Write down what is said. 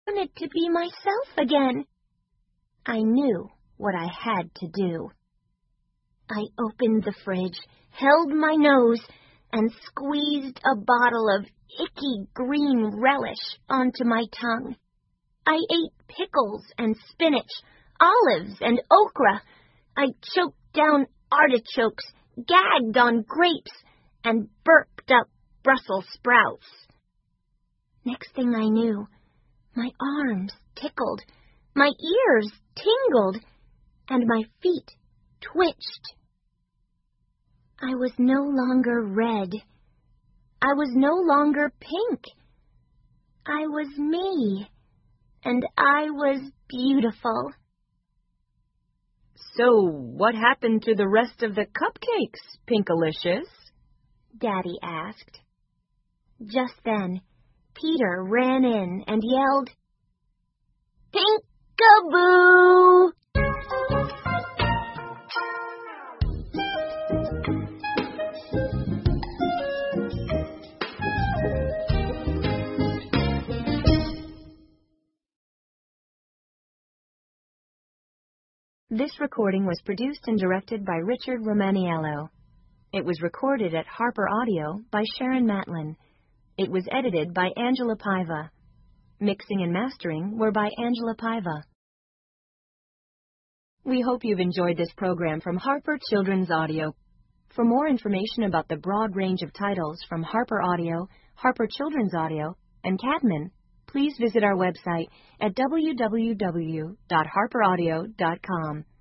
wanted to be myself again. I knew what I had to do. I opened the fridge, held my nose, and squeezed a bottle of icky green relish onto my tongue. I ate pickles and spinach, olives and okra. I choked down artichokes, gagged on grapes, and burped up Brussels sprouts. Next thing I knew, my arms tickled, my ears tingled, and my feet twitched. I was no longer red. I was no longer pink. I was me, and I was beautiful. So, what happened to the rest of the cupcakes, Pinkalicious? Daddy asked. Just then, Peter ran in and yelled, "Pink-a-boo!" This recording was produced and directed by Richard Romaniello. It was recorded at Harper Audio by Sharon Matlin. It was edited by Angela Paiva. Mixing and mastering were by Angela Paiva. We hope you've enjoyed this program from Harper Children's Audio. For more information about the broad range of titles from Harper Audio, Harper Children's Audio, and Cadman, please visit our website at www.harperaudio.com.